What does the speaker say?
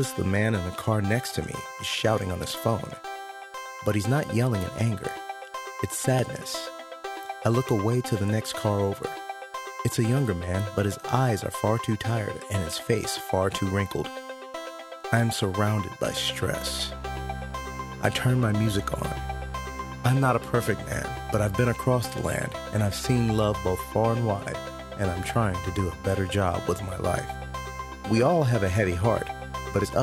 The man in the car next to me is shouting on his phone, but he's not yelling in anger. It's sadness. I look away to the next car over. It's a younger man, but his eyes are far too tired and his face far too wrinkled. I am surrounded by stress. I turn my music on. I'm not a perfect man, but I've been across the land and I've seen love both far and wide, and I'm trying to do a better job with my life. We all have a heavy heart, but it's up